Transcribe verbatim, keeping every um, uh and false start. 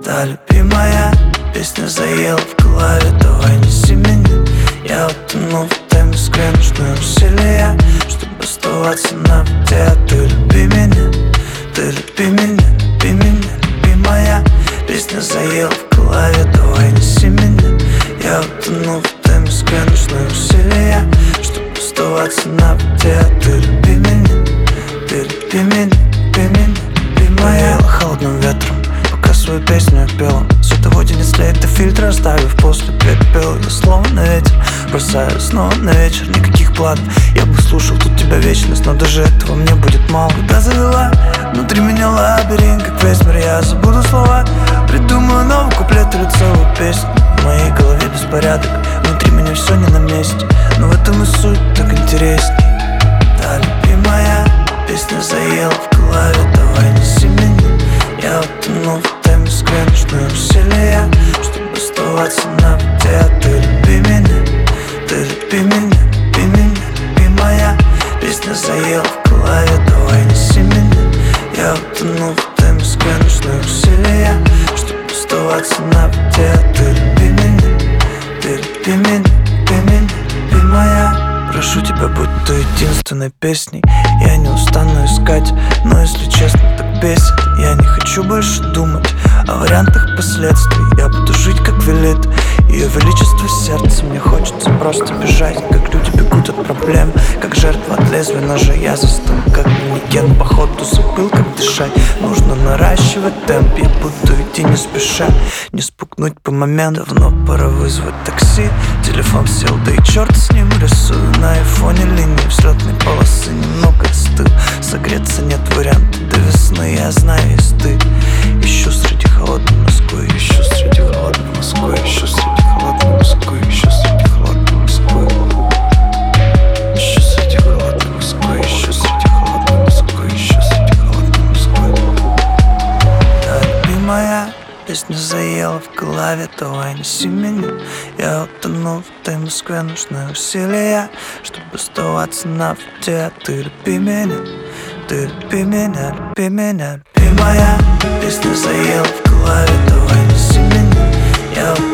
Да, любимая, песня заела в голове. Давай неси меня, я утону в той Москве. Нужны усилия, чтобы оставаться на воде. Ты люби меня, ты люби меня, люби меня, любимая. Песня заела в голове. Давай неси меня, я утону в той Москве. Нужны усилия, чтобы оставаться на воде. Ты люби меня, ты люби меня, люби меня, любимая. Повеяло холодным ветром, пока свою песню я пела. Световоде не след, ты фильтр оставив после пепел. Я словно ветер, бросаю снова на вечер. Никаких планов, я бы слушал тут тебя вечность, но даже этого мне будет мало. Куда завела, внутри меня лабиринт, как весь мир, я забуду слова. Придумаю новый куплет или целую песню. В моей голове беспорядок, внутри меня все не на месте, но в этом и суть так интересней. Да, любимая, песня заела в голове. Давай неси меня, я утону в той Москве. Нужны усилия, чтобы оставаться на воде. Ты люби меня, ты люби меня, люби меня, любимая. Песня заела в голове. Давай неси меня, я утону в той Москве. Нужны усилия, чтобы оставаться на воде. Ты люби меня, ты люби меня, люби меня, любимая. Прошу тебя, будь той единственной песней. Я не устану искать, но если честно, так бесит. Я не хочу больше думать о вариантах последствий. Я буду жить, как велит ее величество сердца. Мне хочется просто бежать, как люди бегут от проблем, как жертва от лезвия ножа. Я застыл, как манекен, походу забыл, как дышать. Нужно наращивать темп, я буду идти не спеша, не спугнуть по моменту. Давно пора вызвать такси, телефон сел, да и черт с ним. Рисую на айфоне линии взлетной полосы. Немного остыл, согреться нет варианта. До весны я знаю, есть ты. Ищу среди холодной Москвы, ищу среди холодной Москвы, ищу среди холодной Москвы, ищу среди холодной Москвы, ищу среди холодной Москвы, ищу среди холодной Москвы, ищу среди холодной Москвы. Да, любимая, песня заела в голове. Давай неси меня, я утону в той Москве. Нужны усилия, чтобы оставаться на воде. Ты люби меня, ты люби меня, люби меня, любимая. Песня заела в голове. Давай неси меня, я